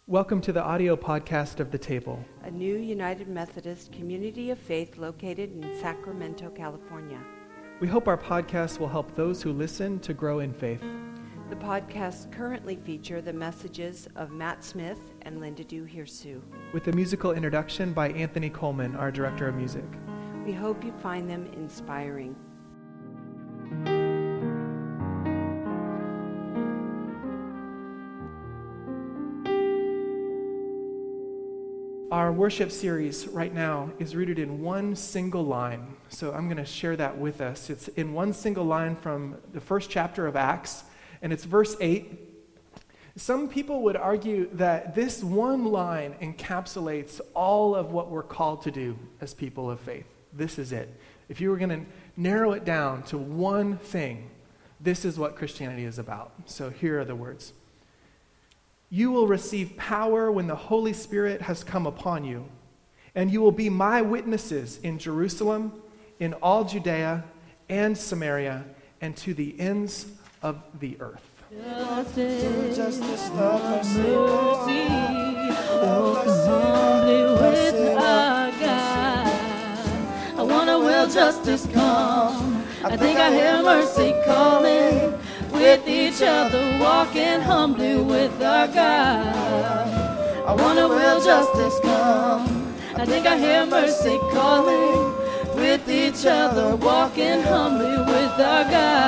Welcome to the audio podcast of The Table. A new United Methodist community of faith located in Sacramento, California. We hope our podcast will help those who listen to grow in faith. The podcasts currently feature the messages of Matt Smith and Linda Duhirsu. With a musical introduction by Anthony Coleman, our director of music. We hope you find them inspiring. Our worship series right now is rooted in one single line. So I'm going to share that with us. It's in one single line from the first chapter of Acts, and it's verse 8. Some people would argue that this one line encapsulates all of what we're called to do as people of faith. This is it. If you were going to narrow it down to one thing, this is what Christianity is about. So here are the words. You will receive power when the Holy Spirit has come upon you, and you will be my witnesses in Jerusalem, in all Judea and Samaria, and to the ends of the earth. Justice, love, mercy, walk humbly with our God. I want a will justice come. I think I hear mercy calling. With each other, walking humbly with our God. I want a will justice come. I think I hear mercy calling. With each other, walking humbly with our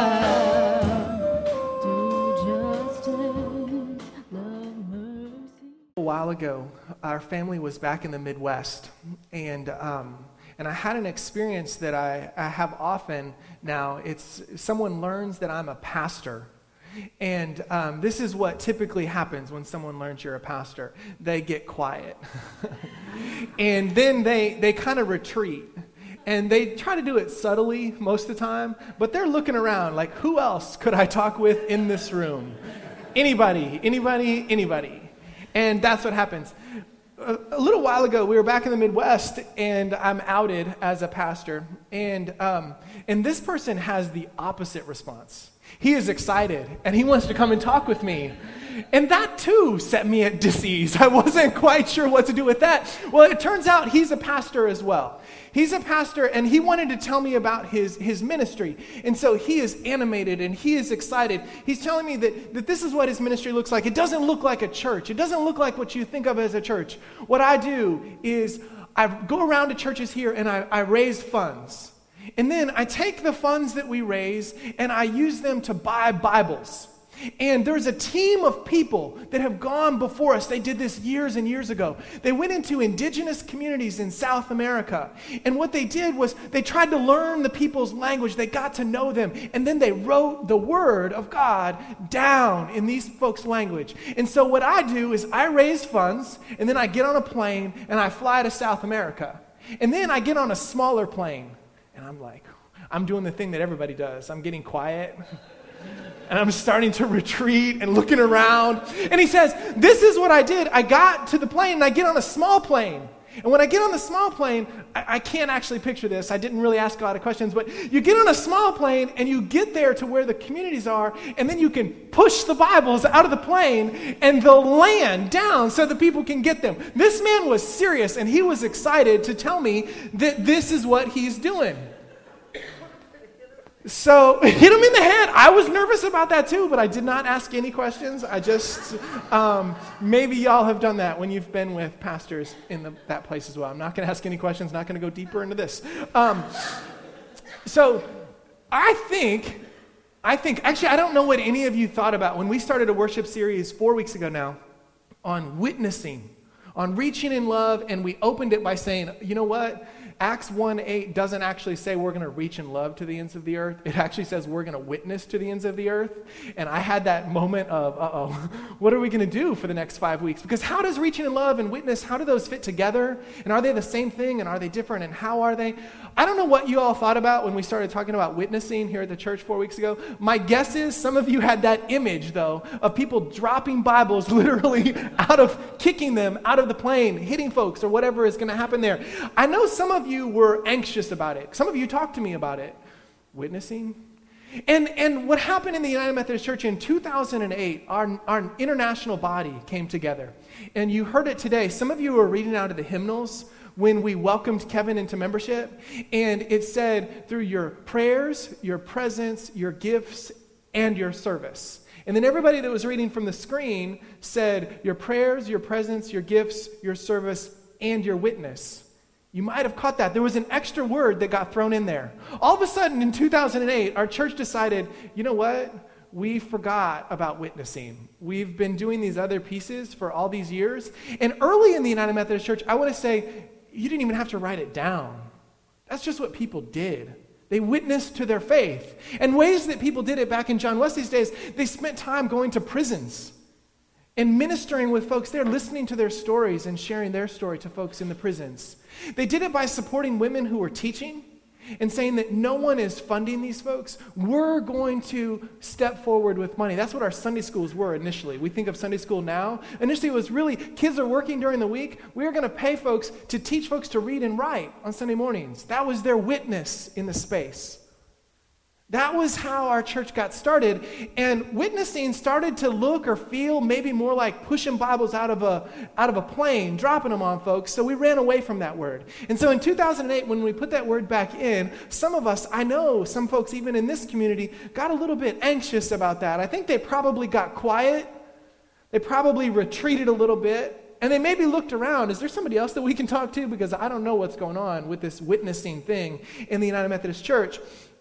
God. Do justice, love mercy. A while ago, our family was back in the Midwest, and I had an experience that I have often now. It's someone learns that I'm a pastor. And this is what typically happens when someone learns you're a pastor. They get quiet. And then they kind of retreat. And they try to do it subtly most of the time, but they're looking around like, who else could I talk with in this room? Anybody. And that's what happens. A little while ago, we were back in the Midwest, and I'm outed as a pastor. And this person has the opposite response. He is excited, and he wants to come and talk with me. And that, too, set me at dis-ease. I wasn't quite sure what to do with that. Well, it turns out he's a pastor as well. He's a pastor, and he wanted to tell me about his ministry. And so he is animated, and he is excited. He's telling me that this is what his ministry looks like. It doesn't look like a church. It doesn't look like what you think of as a church. What I do is I go around to churches here, and I raise funds. And then I take the funds that we raise and I use them to buy Bibles. And there's a team of people that have gone before us. They did this years and years ago. They went into indigenous communities in South America. And what they did was they tried to learn the people's language. They got to know them. And then they wrote the word of God down in these folks' language. And so what I do is I raise funds, and then I get on a plane and I fly to South America. And then I get on a smaller plane. And I'm like, I'm doing the thing that everybody does. I'm getting quiet. And I'm starting to retreat and looking around. And he says, this is what I did. I got to the plane and I get on a small plane. And when I get on the small plane, I can't actually picture this. I didn't really ask a lot of questions. But you get on a small plane and you get there to where the communities are. And then you can push the Bibles out of the plane and they'll land down so the people can get them. This man was serious and he was excited to tell me that this is what he's doing. So, hit him in the head. I was nervous about that too, but I did not ask any questions. I just, maybe y'all have done that when you've been with pastors in that place as well. I'm not going to ask any questions, not going to go deeper into this. So, I think, actually, I don't know what any of you thought about when we started a worship series 4 weeks ago now on witnessing, on reaching in love, and we opened it by saying, you know what? Acts 1:8 doesn't actually say we're going to reach in love to the ends of the earth. It actually says we're going to witness to the ends of the earth. And I had that moment of, what are we going to do for the next 5 weeks? Because how does reaching in love and witness, how do those fit together? And are they the same thing? And are they different? And how are they? I don't know what you all thought about when we started talking about witnessing here at the church 4 weeks ago. My guess is some of you had that image, though, of people dropping Bibles literally kicking them out of the plane, hitting folks, or whatever is going to happen there. I know some of you were anxious about it. Some of you talked to me about it. Witnessing? And what happened in the United Methodist Church in 2008, our international body came together. And you heard it today. Some of you were reading out of the hymnals when we welcomed Kevin into membership. And it said, through your prayers, your presence, your gifts, and your service. And then everybody that was reading from the screen said, your prayers, your presence, your gifts, your service, and your witness. You might have caught that. There was an extra word that got thrown in there. All of a sudden, in 2008, our church decided, you know what? We forgot about witnessing. We've been doing these other pieces for all these years. And early in the United Methodist Church, I want to say, you didn't even have to write it down. That's just what people did. They witnessed to their faith. And ways that people did it back in John Wesley's days, they spent time going to prisons and ministering with folks there, listening to their stories and sharing their story to folks in the prisons. They did it by supporting women who were teaching and saying that no one is funding these folks. We're going to step forward with money. That's what our Sunday schools were initially. We think of Sunday school now. Initially, it was really kids are working during the week. We are going to pay folks to teach folks to read and write on Sunday mornings. That was their witness in the space. That was how our church got started, and witnessing started to look or feel maybe more like pushing Bibles out of a plane, dropping them on folks, so we ran away from that word. And so in 2008, when we put that word back in, some of us, I know some folks even in this community, got a little bit anxious about that. I think they probably got quiet. They probably retreated a little bit, and they maybe looked around. Is there somebody else that we can talk to? Because I don't know what's going on with this witnessing thing in the United Methodist Church.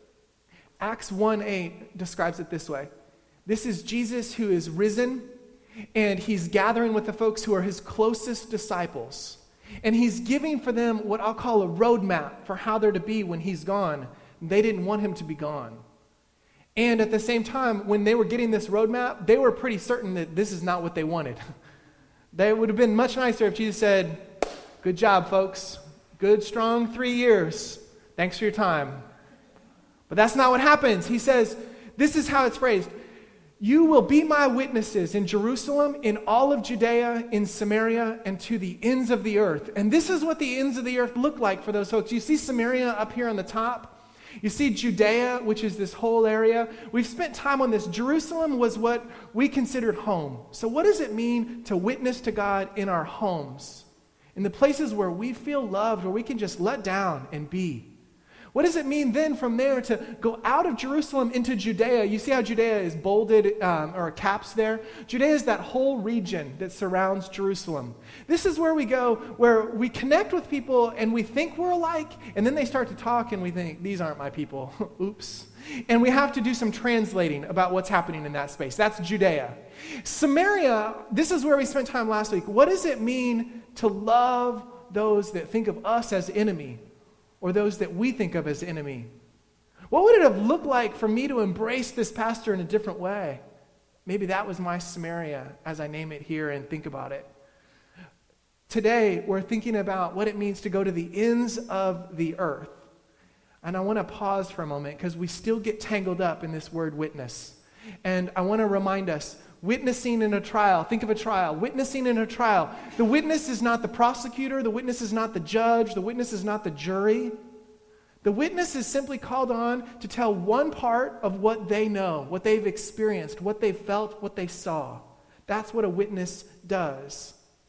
Acts 1:8 describes it this way. This is Jesus who is risen, and he's gathering with the folks who are his closest disciples. And he's giving for them what I'll call a roadmap for how they're to be when he's gone. They didn't want him to be gone. And at the same time, when they were getting this roadmap, they were pretty certain that this is not what they wanted. They would have been much nicer if Jesus said, good job, folks. Good, strong 3 years. Thanks for your time. But that's not what happens. He says, this is how it's phrased. You will be my witnesses in Jerusalem, in all of Judea, in Samaria, and to the ends of the earth. And this is what the ends of the earth look like for those folks. You see Samaria up here on the top. You see Judea, which is this whole area. We've spent time on this. Jerusalem was what we considered home. So what does it mean to witness to God in our homes? In the places where we feel loved, where we can just let down and be. What does it mean then from there to go out of Jerusalem into Judea? You see how Judea is bolded or caps there? Judea is that whole region that surrounds Jerusalem. This is where we go, where we connect with people and we think we're alike, and then they start to talk and we think, these aren't my people. Oops. And we have to do some translating about what's happening in that space. That's Judea. Samaria, this is where we spent time last week. What does it mean to love those that think of us as enemy? Or those that we think of as enemy? What would it have looked like for me to embrace this pastor in a different way? Maybe that was my Samaria as I name it here and think about it. Today, we're thinking about what it means to go to the ends of the earth. And I want to pause for a moment because we still get tangled up in this word witness. And I want to remind us, witnessing in a trial, think of a trial, witnessing in a trial. The witness is not the prosecutor, the witness is not the judge, the witness is not the jury. The witness is simply called on to tell one part of what they know, what they've experienced, what they felt, what they saw. That's what a witness does.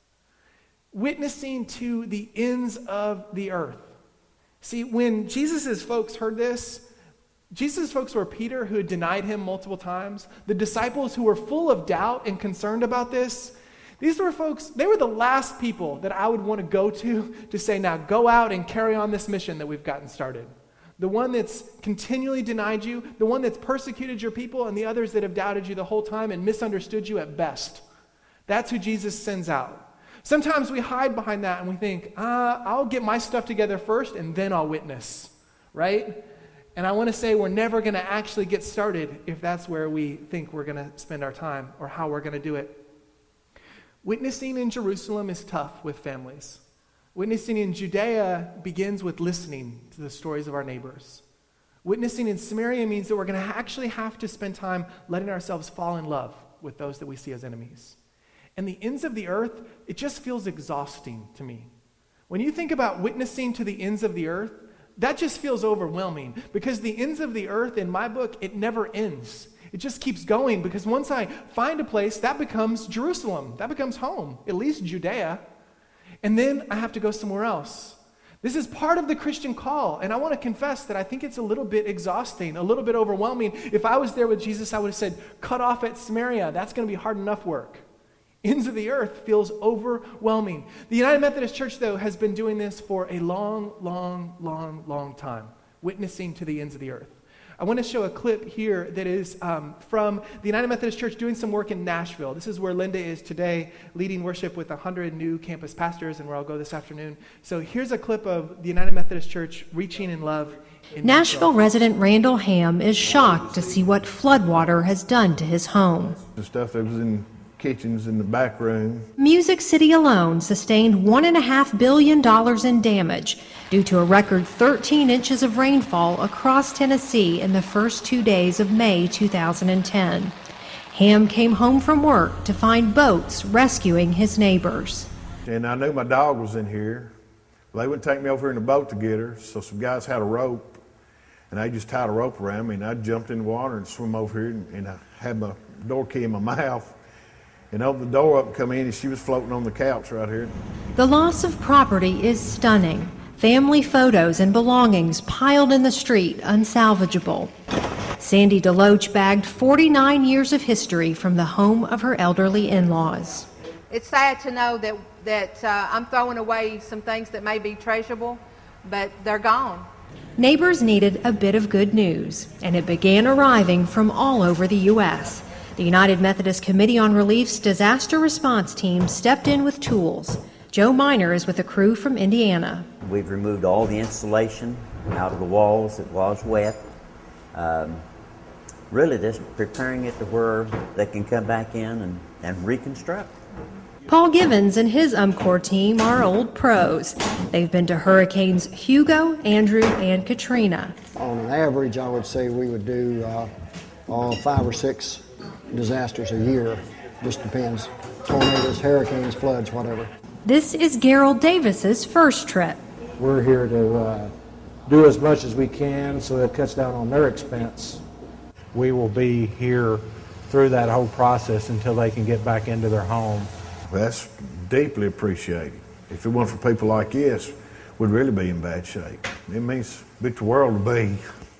Witnessing to the ends of the earth. See, when Jesus' folks heard this, Jesus' folks were Peter, who had denied him multiple times. The disciples who were full of doubt and concerned about this. These were folks, they were the last people that I would want to go to say, now go out and carry on this mission that we've gotten started. The one that's continually denied you, the one that's persecuted your people, and the others that have doubted you the whole time and misunderstood you at best. That's who Jesus sends out. Sometimes we hide behind that and we think, I'll get my stuff together first and then I'll witness, right? And I want to say we're never going to actually get started if that's where we think we're going to spend our time or how we're going to do it. Witnessing in Jerusalem is tough with families. Witnessing in Judea begins with listening to the stories of our neighbors. Witnessing in Samaria means that we're going to actually have to spend time letting ourselves fall in love with those that we see as enemies. And the ends of the earth, it just feels exhausting to me. When you think about witnessing to the ends of the earth, That just feels overwhelming because the ends of the earth in my book, it never ends. It just keeps going because once I find a place, that becomes Jerusalem. That becomes home, at least Judea. And then I have to go somewhere else. This is part of the Christian call. And I want to confess that I think it's a little bit exhausting, a little bit overwhelming. If I was there with Jesus, I would have said, cut off at Samaria. That's going to be hard enough work. Ends of the earth feels overwhelming. The United Methodist Church, though, has been doing this for a long time, witnessing to the ends of the earth. I want to show a clip here that is from the United Methodist Church doing some work in Nashville. This is where Linda is today, leading worship with 100 new campus pastors, and where I'll go this afternoon. So here's a clip of the United Methodist Church reaching in love in Nashville resident Randall Ham is shocked to see what floodwater has done to his home. The stuff that was in kitchens in the back room. Music City alone sustained $1.5 billion in damage due to a record 13 inches of rainfall across Tennessee in the first 2 days of May 2010. Ham came home from work to find boats rescuing his neighbors. And I knew my dog was in here. They wouldn't take me over here in the boat to get her, so some guys had a rope, and they just tied a rope around me, and I jumped in the water and swam over here, and I had my door key in my mouth. And opened the door up and come in, and she was floating on the couch right here. The loss of property is stunning. Family photos and belongings piled in the street, unsalvageable. Sandy DeLoach bagged 49 years of history from the home of her elderly in-laws. It's sad to know that I'm throwing away some things that may be treasurable, but they're gone. Neighbors needed a bit of good news, and it began arriving from all over the U.S. The United Methodist Committee on Relief's disaster response team stepped in with tools. Joe Miner is with a crew from Indiana. We've removed all the insulation out of the walls. It was wet. Really just preparing it to where they can come back in and reconstruct. Paul Givens and his UMCOR team are old pros. They've been to Hurricanes Hugo, Andrew, and Katrina. On an average, I would say we would do 5 or 6 disasters a year. Just depends. Tornadoes, hurricanes, floods, whatever. This is Gerald Davis's first trip. We're here to do as much as we can so it cuts down on their expense. We will be here through that whole process until they can get back into their home. That's deeply appreciated. If it weren't for people like this, we'd really be in bad shape. It means a bit the world to be.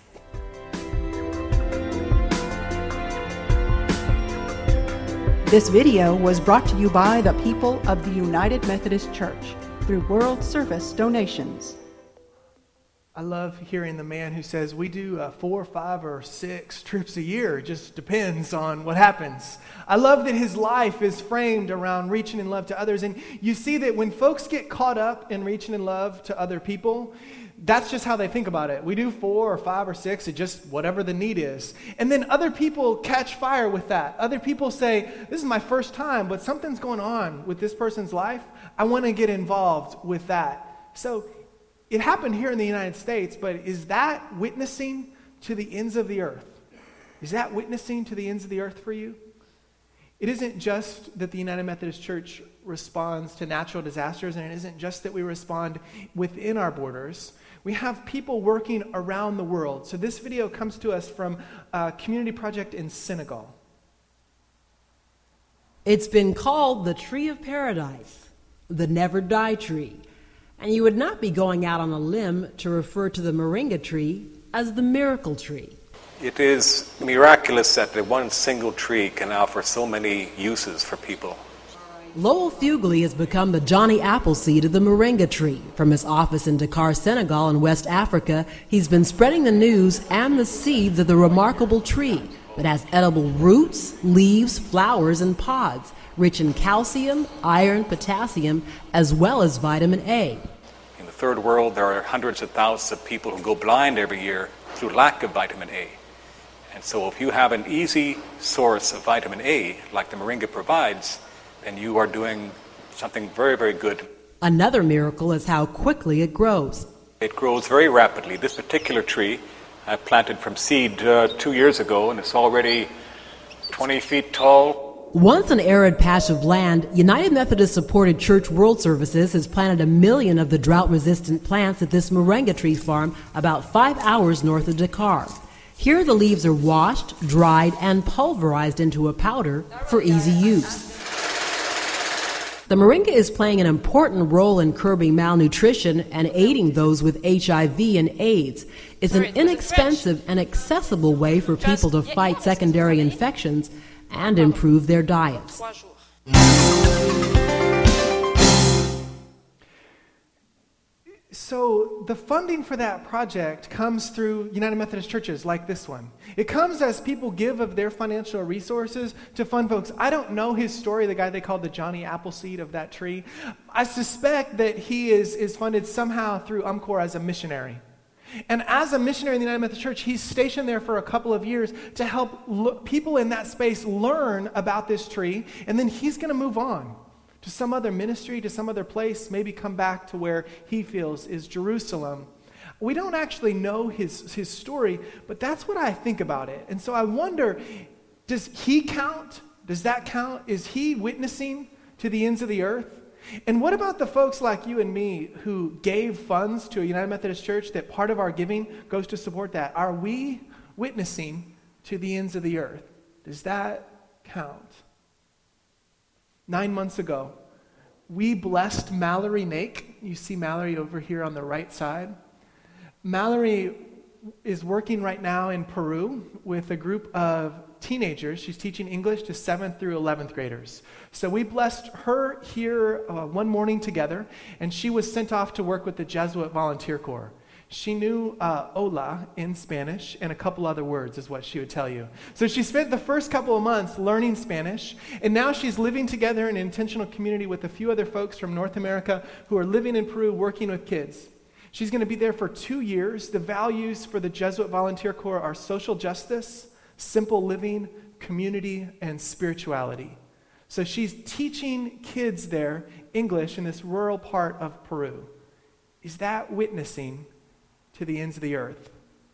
This video was brought to you by the people of the United Methodist Church through World Service donations. I love hearing the man who says we do 4, 5, or 6 trips a year. It just depends on what happens. I love that his life is framed around reaching in love to others. And you see that when folks get caught up in reaching in love to other people, that's just how they think about it. We do 4 or 5 or 6, it just whatever the need is. And then other people catch fire with that. Other people say, this is my first time, but something's going on with this person's life. I want to get involved with that. So it happened here in the United States, but is that witnessing to the ends of the earth? Is that witnessing to the ends of the earth for you? It isn't just that the United Methodist Church responds to natural disasters, and it isn't just that we respond within our borders. We have people working around the world. So this video comes to us from a community project in Senegal. It's been called the Tree of Paradise, the Never Die Tree. And you would not be going out on a limb to refer to the moringa tree as the miracle tree. It is miraculous that the one single tree can offer so many uses for people. Lowell Fugly has become the Johnny Appleseed of the moringa tree. From his office in Dakar, Senegal in West Africa, he's been spreading the news and the seeds of the remarkable tree that has edible roots, leaves, flowers, and pods, rich in calcium, iron, potassium, as well as vitamin A. In the third world, there are hundreds of thousands of people who go blind every year through lack of vitamin A. And so if you have an easy source of vitamin A, like the moringa provides, then you are doing something very, very good. Another miracle is how quickly it grows. It grows very rapidly. This particular tree I planted from seed 2 years ago, and it's already 20 feet tall. Once an arid patch of land, United Methodist-supported Church World Services has planted 1 million of the drought-resistant plants at this moringa tree farm about 5 hours north of Dakar. Here the leaves are washed, dried, and pulverized into a powder for easy use. The moringa is playing an important role in curbing malnutrition and aiding those with HIV and AIDS. It's an inexpensive and accessible way for people to fight secondary infections and improve their diets. So the funding for that project comes through United Methodist churches like this one. It comes as people give of their financial resources to fund folks. I don't know his story, the guy they called the Johnny Appleseed of that tree. I suspect that he is funded somehow through UMCOR as a missionary. And as a missionary in the United Methodist Church, he's stationed there for a couple of years to help people in that space learn about this tree, and then he's going to move on to some other ministry, to some other place, maybe come back to where he feels is Jerusalem. We don't actually know his story, but that's what I think about it. And so I wonder, does he count? Does that count? Is he witnessing to the ends of the earth? And what about the folks like you and me who gave funds to a United Methodist Church that part of our giving goes to support that? Are we witnessing to the ends of the earth? Does that count? 9 months ago, we blessed Mallory Nake. You see Mallory over here on the right side. Mallory is working right now in Peru with a group of teenagers. She's teaching English to 7th through 11th graders. So we blessed her here one morning together, and she was sent off to work with the Jesuit Volunteer Corps. She knew hola in Spanish and a couple other words is what she would tell you. So she spent the first couple of months learning Spanish, and now she's living together in an intentional community with a few other folks from North America who are living in Peru working with kids. She's going to be there for 2 years. The values for the Jesuit Volunteer Corps are social justice, simple living, community, and spirituality. So she's teaching kids there English in this rural part of Peru. Is that witnessing to the ends of the earth?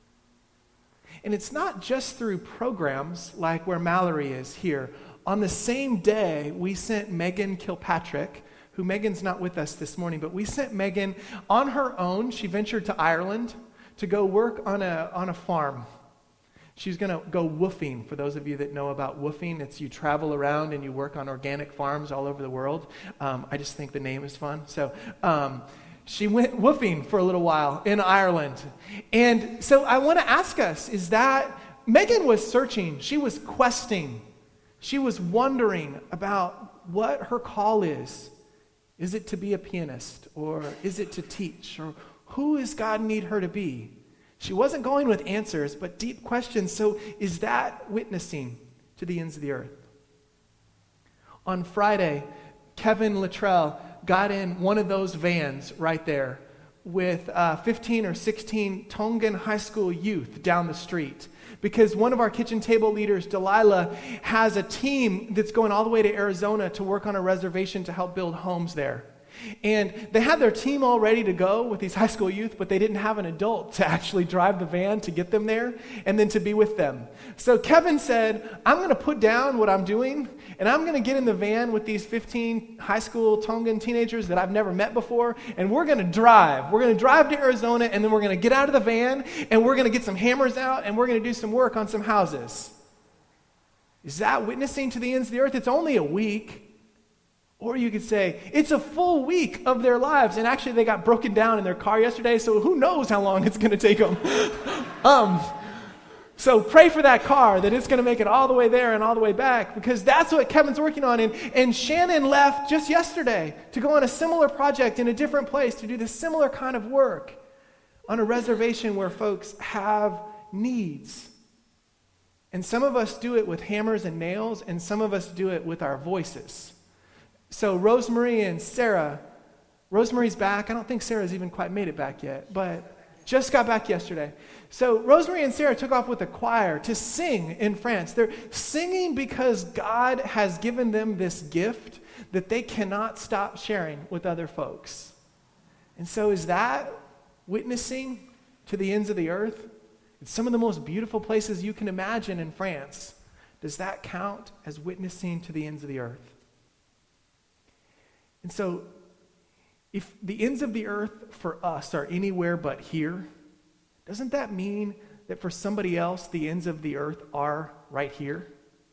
And it's not just through programs like where Mallory is here. On the same day, we sent Megan Kilpatrick, who Megan's not with us this morning, but we sent Megan on her own. She ventured to Ireland to go work on a farm. She's going to go woofing. For those of you that know about woofing, it's you travel around and you work on organic farms all over the world. I just think the name is fun. So she went woofing for a little while in Ireland. And so I want to ask us, is that Megan was searching. She was questing. She was wondering about what her call is. Is it to be a pianist? Or is it to teach? Or who does God need her to be? She wasn't going with answers, but deep questions. So is that witnessing to the ends of the earth? On Friday, Kevin Luttrell got in one of those vans right there with 15 or 16 Tongan high school youth down the street. Because one of our kitchen table leaders, Delilah, has a team that's going all the way to Arizona to work on a reservation to help build homes there. And they had their team all ready to go with these high school youth, but they didn't have an adult to actually drive the van to get them there and then to be with them. So Kevin said, I'm going to put down what I'm doing, and I'm going to get in the van with these 15 high school Tongan teenagers that I've never met before, and we're going to drive. We're going to drive to Arizona, and then we're going to get out of the van, and we're going to get some hammers out, and we're going to do some work on some houses. Is that witnessing to the ends of the earth? It's only a week. Or you could say, it's a full week of their lives. And actually, they got broken down in their car yesterday, so who knows how long it's going to take them. So pray for that car, that it's going to make it all the way there and all the way back, because that's what Kevin's working on. And Shannon left just yesterday to go on a similar project in a different place to do this similar kind of work on a reservation where folks have needs. And some of us do it with hammers and nails, and some of us do it with our voices. So Rosemary and Sarah, Rosemary's back. I don't think Sarah's even quite made it back yet, but just got back yesterday. So Rosemary and Sarah took off with a choir to sing in France. They're singing because God has given them this gift that they cannot stop sharing with other folks. And so is that witnessing to the ends of the earth? It's some of the most beautiful places you can imagine in France. Does that count as witnessing to the ends of the earth? And so, if the ends of the earth for us are anywhere but here, doesn't that mean that for somebody else, the ends of the earth are right here?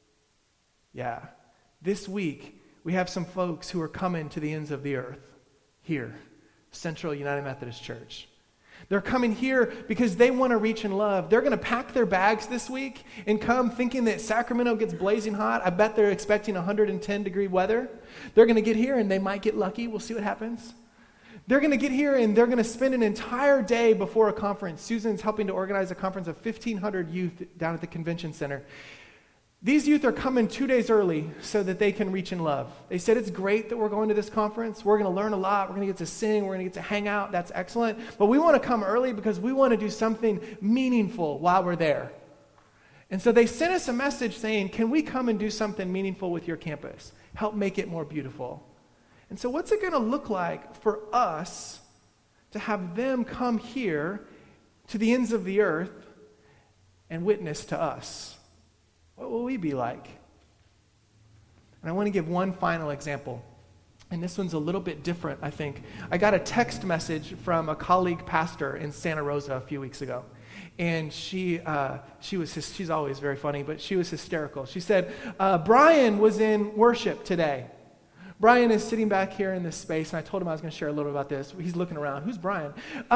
Yeah. This week, we have some folks who are coming to the ends of the earth here, Central United Methodist Church. They're coming here because they want to reach and love. They're going to pack their bags this week and come thinking that Sacramento gets blazing hot. I bet they're expecting 110-degree weather. They're going to get here and they might get lucky. We'll see what happens. They're going to get here and they're going to spend an entire day before a conference. Susan's helping to organize a conference of 1,500 youth down at the convention center. These youth are coming 2 days early so that they can reach and love. They said, it's great that we're going to this conference. We're going to learn a lot. We're going to get to sing. We're going to get to hang out. That's excellent. But we want to come early because we want to do something meaningful while we're there. And so they sent us a message saying, can we come and do something meaningful with your campus? Help make it more beautiful. And so what's it going to look like for us to have them come here to the ends of the earth and witness to us? What will we be like? And I want to give one final example. And this one's a little bit different, I think. I got a text message from a colleague pastor in Santa Rosa a few weeks ago. And she's always very funny, but she was hysterical. She said, Brian was in worship today. Brian is sitting back here in this space, and I told him I was going to share a little about this. He's looking around. Who's Brian?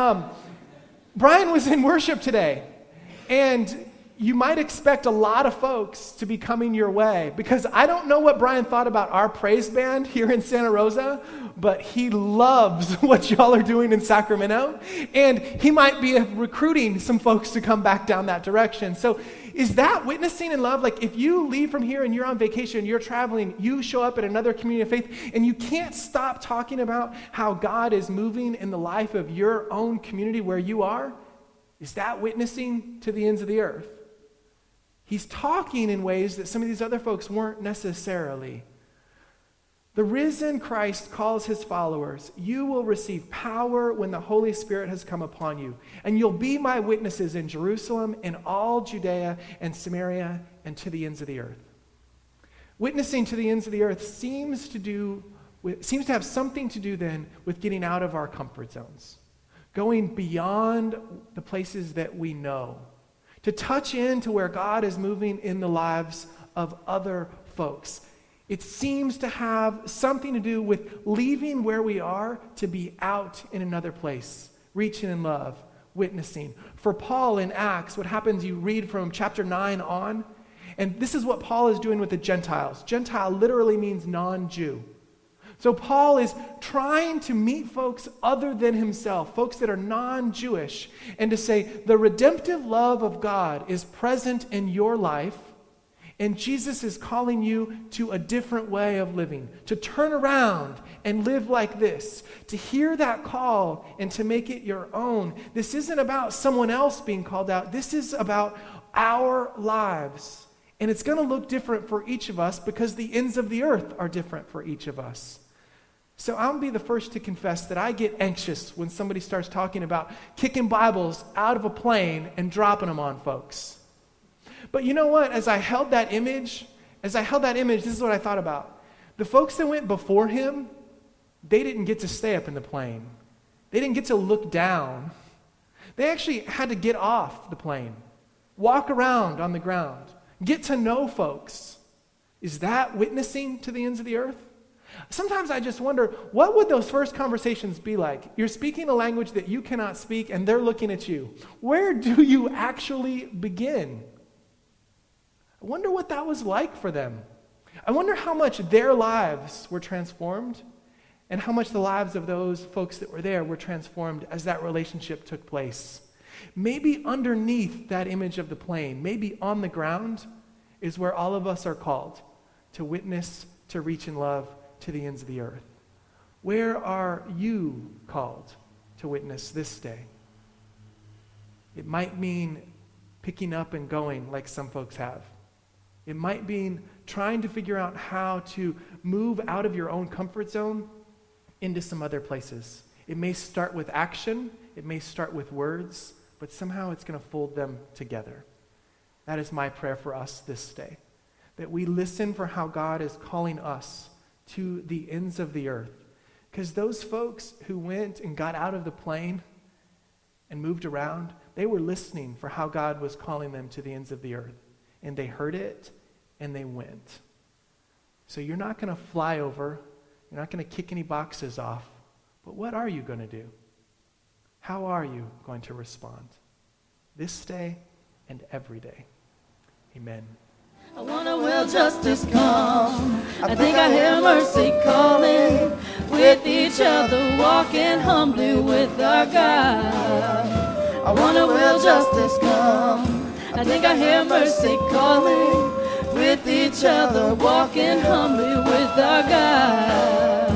Brian was in worship today. And you might expect a lot of folks to be coming your way, because I don't know what Brian thought about our praise band here in Santa Rosa, but he loves what y'all are doing in Sacramento, and he might be recruiting some folks to come back down that direction. So is that witnessing in love? Like if you leave from here and you're on vacation, you're traveling, you show up at another community of faith, and you can't stop talking about how God is moving in the life of your own community where you are, is that witnessing to the ends of the earth? He's talking in ways that some of these other folks weren't necessarily. The risen Christ calls his followers, you will receive power when the Holy Spirit has come upon you, and you'll be my witnesses in Jerusalem, in all Judea and Samaria, and to the ends of the earth. Witnessing to the ends of the earth seems to have something to do then with getting out of our comfort zones, going beyond the places that we know, to touch into where God is moving in the lives of other folks. It seems to have something to do with leaving where we are to be out in another place, reaching in love, witnessing. For Paul in Acts, what happens, you read from chapter 9 on, and this is what Paul is doing with the Gentiles. Gentile literally means non-Jew. So Paul is trying to meet folks other than himself, folks that are non-Jewish, and to say the redemptive love of God is present in your life, and Jesus is calling you to a different way of living, to turn around and live like this, to hear that call and to make it your own. This isn't about someone else being called out. This is about our lives. And it's going to look different for each of us because the ends of the earth are different for each of us. So I'll be the first to confess that I get anxious when somebody starts talking about kicking Bibles out of a plane and dropping them on folks. But you know what? As I held that image, this is what I thought about. The folks that went before him, they didn't get to stay up in the plane. They didn't get to look down. They actually had to get off the plane, walk around on the ground, get to know folks. Is that witnessing to the ends of the earth? Sometimes I just wonder, what would those first conversations be like? You're speaking a language that you cannot speak, and they're looking at you. Where do you actually begin? I wonder what that was like for them. I wonder how much their lives were transformed and how much the lives of those folks that were there were transformed as that relationship took place. Maybe underneath that image of the plane, maybe on the ground, is where all of us are called to witness, to reach in love, to the ends of the earth. Where are you called to witness this day? It might mean picking up and going like some folks have. It might mean trying to figure out how to move out of your own comfort zone into some other places. It may start with action, it may start with words, but somehow it's going to fold them together. That is my prayer for us this day. that we listen for how God is calling us to the ends of the earth. Because those folks who went and got out of the plane and moved around, they were listening for how God was calling them to the ends of the earth. And they heard it, and they went. So you're not going to fly over. You're not going to kick any boxes off. But what are you going to do? How are you going to respond? This day and every day. Amen. I wonder will justice come? I think I hear mercy calling. With each other, walking humbly with our God. I wonder will justice come? I think I hear mercy calling. With each other, walking humbly with our God.